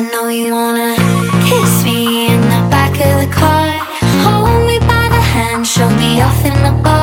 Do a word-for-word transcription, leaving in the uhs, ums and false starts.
know you wanna kiss me in the back of the car. Hold me by the hand, show me off in the bar.